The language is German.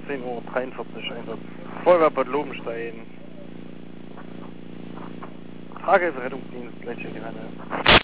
18:43 Uhr Einsatz. Feuerwehr Bad Lobenstein. Tragehilfe Rettungsdienst, Gleichstelle.